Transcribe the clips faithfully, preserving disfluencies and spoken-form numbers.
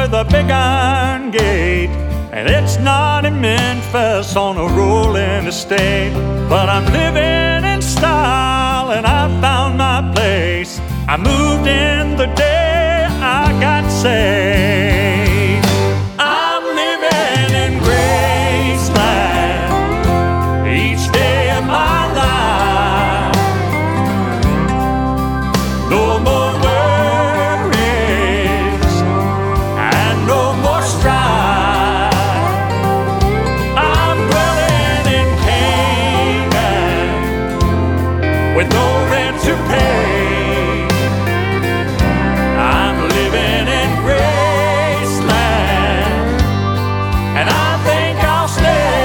with a big iron gate, and it's not in Memphis on a rolling estate. But I'm living in style and I found my place. I moved in the day I got saved. I'm living in Graceland each day of my life. No more worries and no more strife. I'm dwelling in Canaan with no rent to pay. I'm living in Graceland, and I think I'll stay.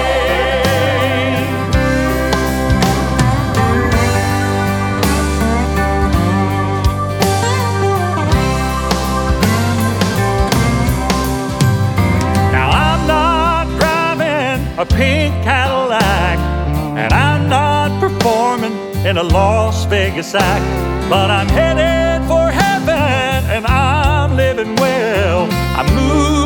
Now I'm not driving a pink Cadillac, and I'm not performing in a Las Vegas act, but I'm headed for heaven and I'm living well. I moved